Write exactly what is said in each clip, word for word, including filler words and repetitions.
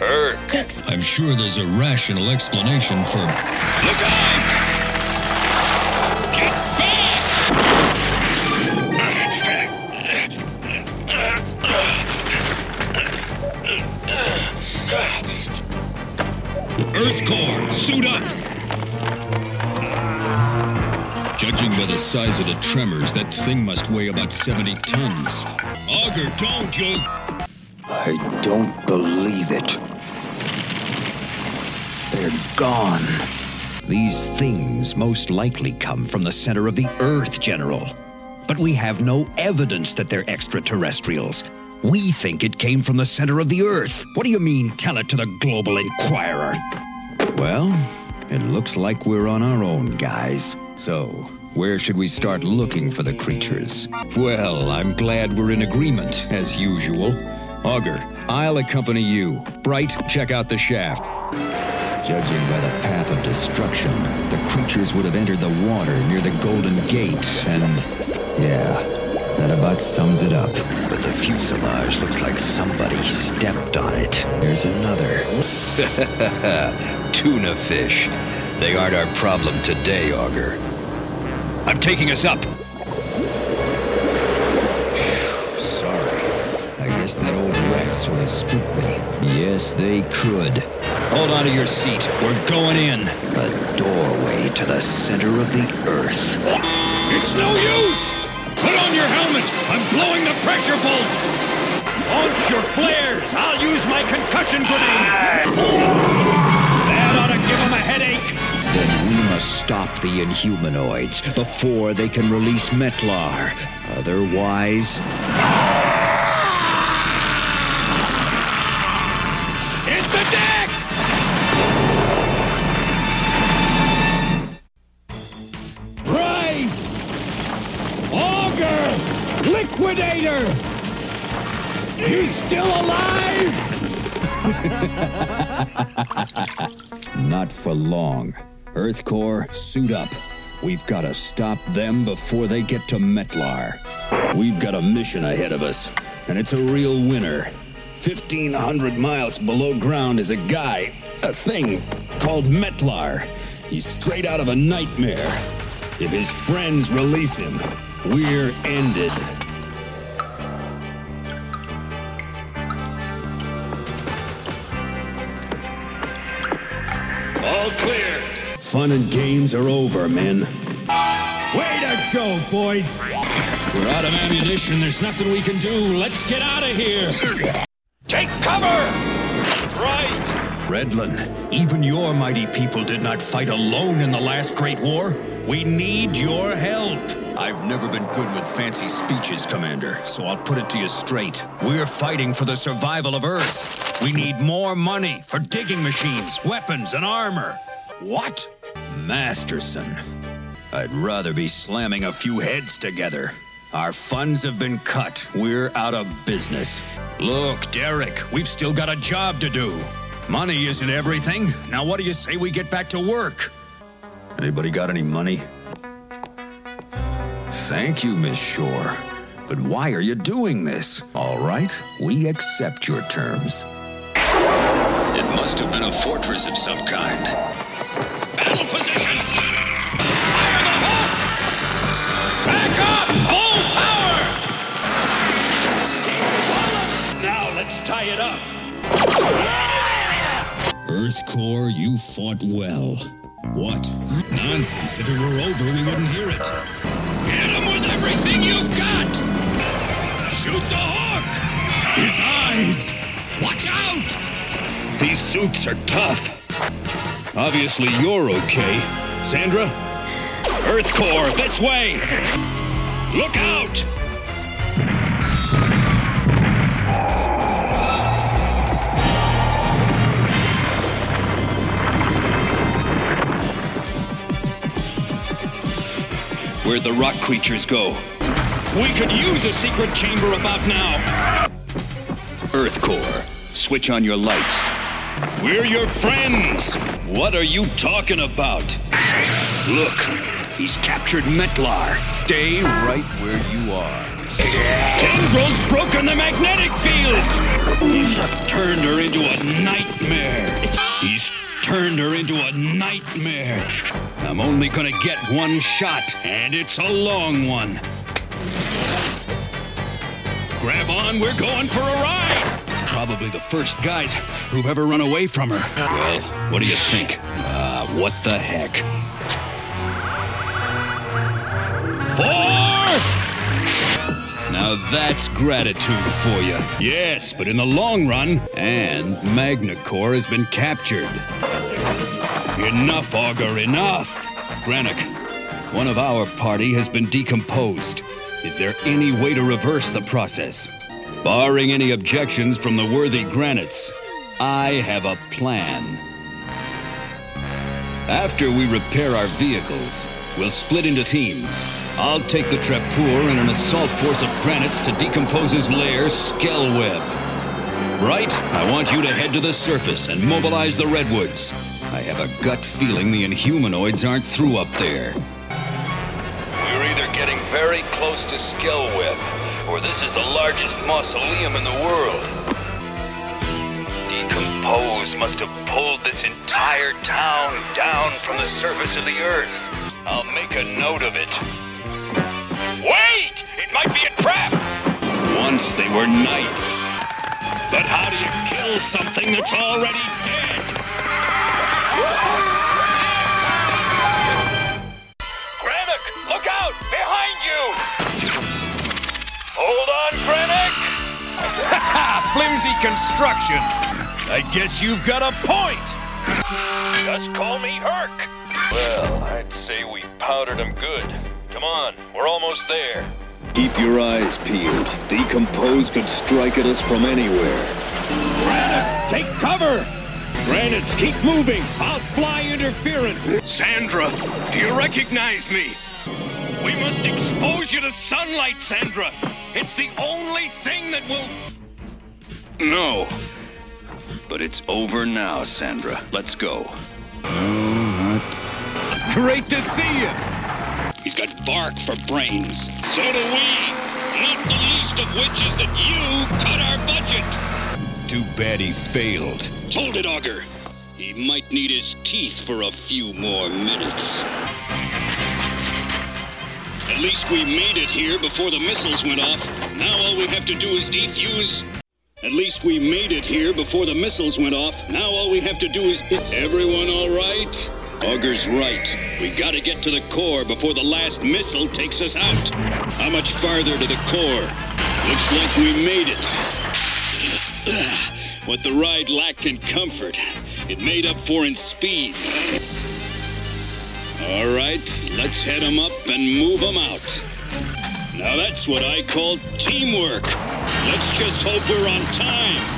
Erk. I'm sure there's a rational explanation for... Look out! Get back! Earth Core, suit up! Judging by the size of the tremors, that thing must weigh about seventy tons. Augur, don't you... I don't believe it. They're gone. These things most likely come from the center of the Earth, General. But we have no evidence that they're extraterrestrials. We think it came from the center of the Earth. What do you mean, tell it to the Global Inquirer? Well, it looks like we're on our own, guys. So, where should we start looking for the creatures? Well, I'm glad we're in agreement, as usual. Augur, I'll accompany you. Bright, check out the shaft. Judging by the path of destruction, the creatures would have entered the water near the Golden Gate, and... yeah, that about sums it up. But the fuselage looks like somebody stepped on it. There's another. Tuna fish. They aren't our problem today, Augur. I'm taking us up. Sorry. I guess that old wreck sort of spooked me. Yes, they could. Hold on to your seat. We're going in. A doorway to the center of the Earth. It's no use! Put on your helmet! I'm blowing the pressure bolts! Launch your flares! I'll use my concussion grenade! That ought to give him a headache! Then we must stop the Inhumanoids before they can release Metlar. Otherwise... Hit the deck! Right! Augur! Liquidator! You still alive? Not for long. Earth Core, suit up. We've got to stop them before they get to Metlar. We've got a mission ahead of us, and it's a real winner. Fifteen hundred miles below ground is a guy, a thing, called Metlar. He's straight out of a nightmare. If his friends release him, we're ended. All clear. Fun and games are over, men. Way to go, boys! We're out of ammunition. There's nothing we can do. Let's get out of here. Take cover! Right! Redlin, even your mighty people did not fight alone in the last Great War. We need your help. I've never been good with fancy speeches, Commander, so I'll put it to you straight. We're fighting for the survival of Earth. We need more money for digging machines, weapons, and armor. What? Masterson. I'd rather be slamming a few heads together. Our funds have been cut. We're out of business. Look, Derek, we've still got a job to do. Money isn't everything. Now what do you say we get back to work? Anybody got any money? Thank you, Miss Shore. But why are you doing this? All right, we accept your terms. It must have been a fortress of some kind. Battle positions! Fire the Hawk! Back up! Full power! Now let's tie it up. Earth Core, you fought well. What? Nonsense. If it were over, we wouldn't hear it. Hit him with everything you've got! Shoot the Hawk! His eyes! Watch out! These suits are tough. Obviously you're okay. Sandra? Earth Core, this way! Look out! Where'd the rock creatures go? We could use a secret chamber about now. Earth Core, switch on your lights. We're your friends! What are you talking about? Look, he's captured Metlar. Stay right where you are. Tendrils broken the magnetic field! He's turned her into a nightmare. into a nightmare. I'm only gonna get one shot, and it's a long one. Grab on, we're going for a ride! Probably the first guys who've ever run away from her. Well, what do you think? Ah, uh, what the heck? Four! Now that's gratitude for you. Yes, but in the long run, and MagnaCore has been captured. Enough, Augur, enough! Brannock, one of our party has been decomposed. Is there any way to reverse the process? Barring any objections from the worthy Granites, I have a plan. After we repair our vehicles, we'll split into teams. I'll take the Trapur and an assault force of Granites to decompose his lair, Skellweb. Right, I want you to head to the surface and mobilize the Redwoods. I have a gut feeling the Inhumanoids aren't through up there. We're either getting very close to Skellweb, or this is the largest mausoleum in the world. Decompose must have pulled this entire town down from the surface of the earth. I'll make a note of it. Wait! It might be a trap! Once they were knights. But how do you kill something that's already dead? Brannock, look out! Behind you! Hold on, Brannock! Ha! Flimsy construction! I guess you've got a point! Just call me Herc! Well, I'd say we powdered them good. Come on, we're almost there. Keep your eyes peeled. Decompose could strike at us from anywhere. Brannock, take cover! Granites, keep moving! I'll fly interference! Sandra, do you recognize me? We must expose you to sunlight, Sandra! It's the only thing that will... No. But it's over now, Sandra. Let's go. No, not... Great to see you! He's got bark for brains. So do we. Not the least of which is that you cut our budget. Too bad he failed. Hold it, Augur. He might need his teeth for a few more minutes. At least we made it here before the missiles went off. Now all we have to do is defuse. At least we made it here before the missiles went off. Now all we have to do is... Everyone all right? Augur's right. We gotta get to the core before the last missile takes us out. How much farther to the core? Looks like we made it. What the ride lacked in comfort, it made up for in speed. All right, let's head them up and move them out. Now that's what I call teamwork. Let's just hope we're on time.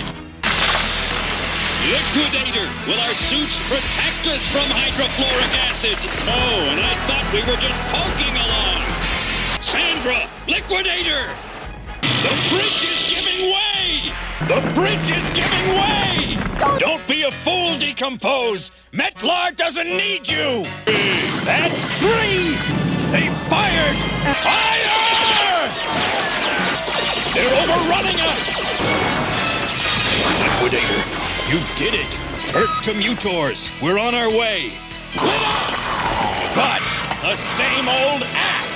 Liquidator, will our suits protect us from hydrofluoric acid? Oh, and I thought we were just poking along. Sandra, Liquidator! The bridge is giving way! The bridge is giving way! Don't, Don't be a fool, Decompose! Metlar doesn't need you! That's three! They fired! Fire! They're overrunning us! Liquidator, you did it! Hurt to Mutors! We're on our way! But the same old act!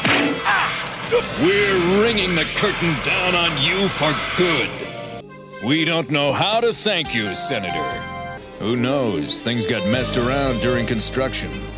We're ringing the curtain down on you for good. We don't know how to thank you, Senator. Who knows? Things got messed around during construction.